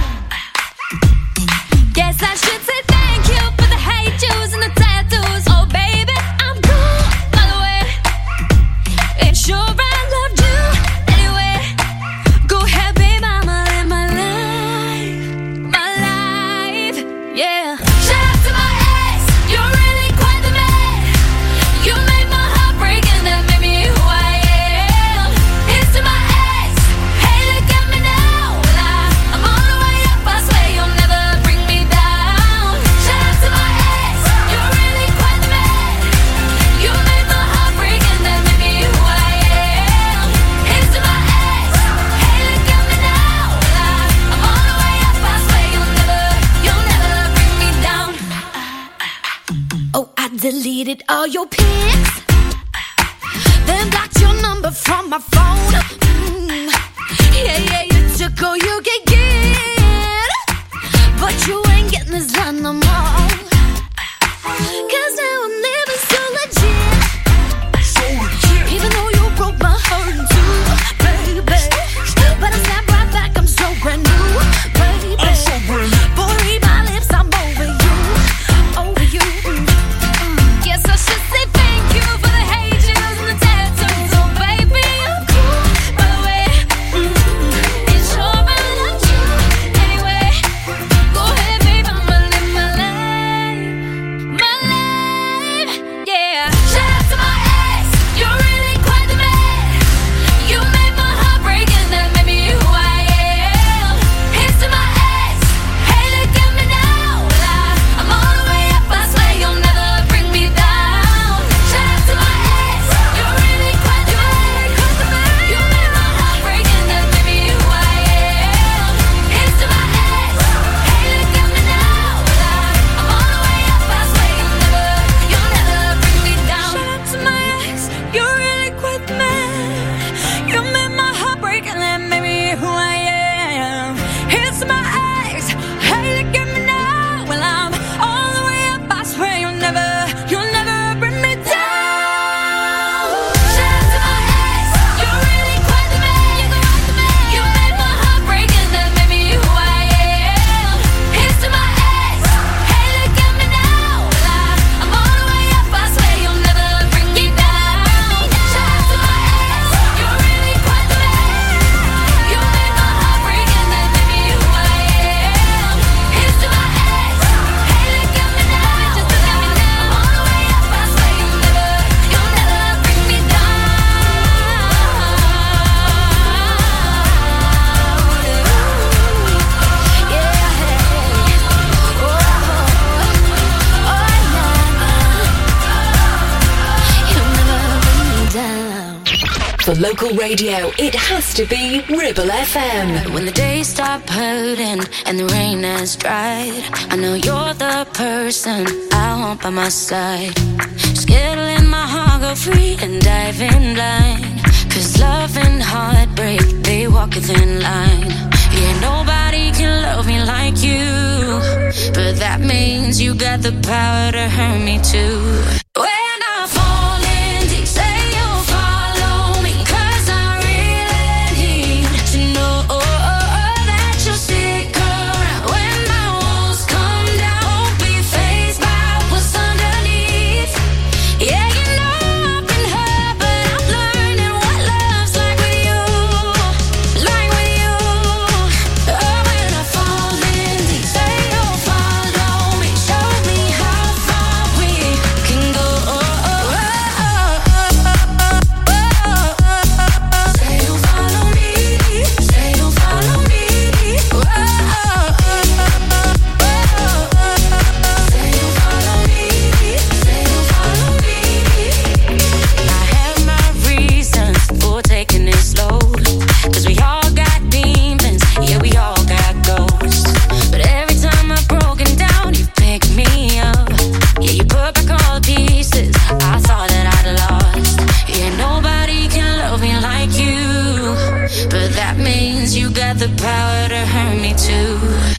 Guess I should say thank you for the hate juice and the tattoos. Oh, baby, I'm cool, by the way. It's sure I loved you anyway. Go ahead, babe, I'ma live my life, my life, yeah. Shout out to my ex, you're really quite the man. You made my heart break and that made me who I am. Here's to my ex, hey, look at me now. Well, I, I'm all the way up, I swear you'll never bring me down. Shout out to my ex, you're really quite the man. You made my heart break and that made me who I am. Here's to my ex, hey, look at me now. Well, I, I'm all the way up, I swear you'll never, you'll never bring me down. Oh, I deleted all your pics, then blocked your number from my phone. Mm. Yeah, yeah, you took all you can get, but you ain't getting this done no more. Cause now I'm living so legit, so legit. Even though you broke my heart in two, baby. But I snap right back, I'm so brand new, baby. I'm so brand new. Boy, read my lips, I'm over you, over you. Mm. Guess I should say thank you for the hate juice and the tattoos. Oh, baby, I'm cool, by the way. Mm. It's sure I loved you anyway. Go ahead, babe, I'ma live my life, my life, yeah. Shout out to my ex, you're really quite the man. You made my heart break and that made me who I am. Here's to my ex, hey, look at me now. Well, I, I'm all the way up, I swear you'll never bring me down. Shout out to my ex, you're really quite the man. You made my heart break and that made me who I am. Here's to my ex, hey, look at me now. Well, I, I'm all the way up, I swear you'll never, you'll never bring me down. Shout out to my ex, you're really quite the man. You made my heart break and that made me who I am. Here's to my ex, hey, look at me now. Well, I'm all the way up, I swear you'll never, you'll never bring me down. Shout out to my ex, you're really quite the man. You made my heart break and that made me who I am. Here's to my ex, hey, look at me now. Well, I, I'm all the way up, I swear you'll never bring me down. Shout out to my ex, you're really quite the man. You made my heart break and that made me who I am. Here's to my ex, hey, look at me now. Just look at me now. I'm all the way up, I swear you'll never, you'll never bring me down. For local radio, it has to be Ribble F M. When the days stop hurting and the rain has dried, I know you're the person I want by my side. Scared to let my heart go free and dive in blind. Cause love and heartbreak, they walk a thin line. Yeah, nobody can love me like you, but that means you got the power to hurt me too. When I fall in deep, say you'll follow me, cause I really need to know that you'll stick around. When my walls come down, won't be fazed by what's underneath. Yeah, you know I've been hurt, but I'm learning what love's like with you, like with you. Oh, when I fall in deep, say you'll follow me, show me how far we can go. Say you'll follow me, say you'll follow me. Say you'll follow me, say you'll follow me. I have my reasons for taking it slow, cause we all got demons, yeah, we all got ghosts. But every time I've broken down, you pick me up. Yeah, you put back all the pieces I thought that I'd lost. Yeah, nobody can love me like you, but that means you got the power to hurt me too.